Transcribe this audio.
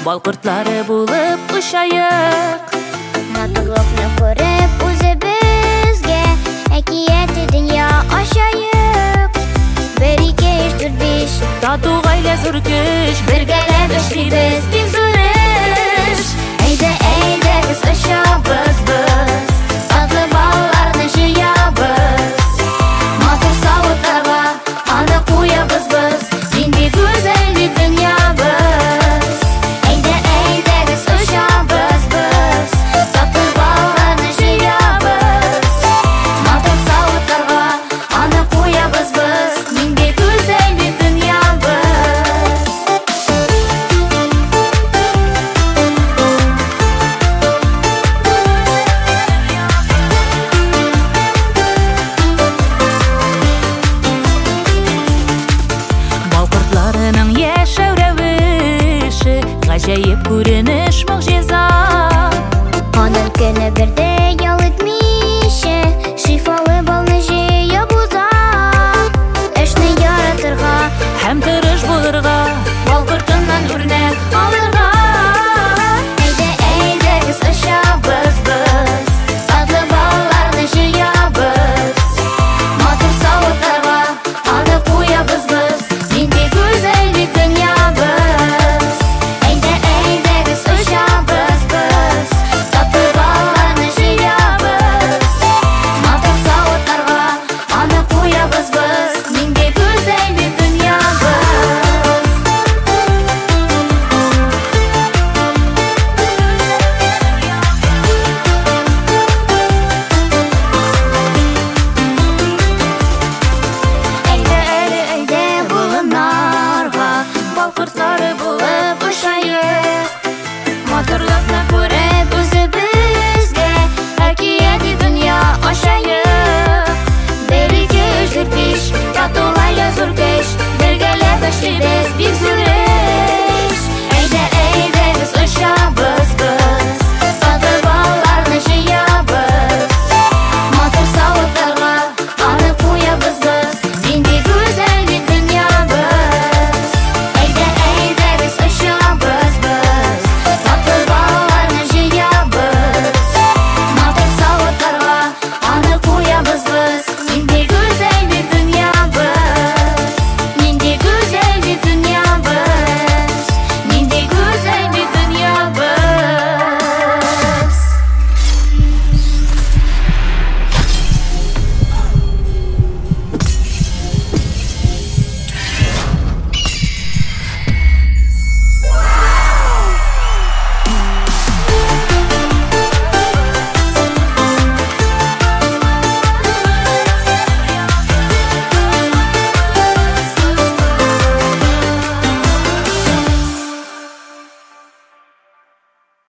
бал кортлары булып ұшайық. Матурлыкны күреп үзебезгә әкияте дөнья ачайык. 1, 2, 3, 4, 5 Тату гаилә зур көч, бергәләп эшлибез бик зур эш. Әйдәгез очабыз без, татлы балларны җыябыз. Матур савытларга аны куябыз без, нинди гүзәл бит дөньябыз. Әйдәгез очабыз без, татлы балларны җыябыз. Матур савытларга аны куябыз без, нинди гүзәл бит дөньябыз. Бал кортларының яшәү рәвеше, гаҗәеп күренеш могҗиза. Аның көне бердә ял итмичә, шифалы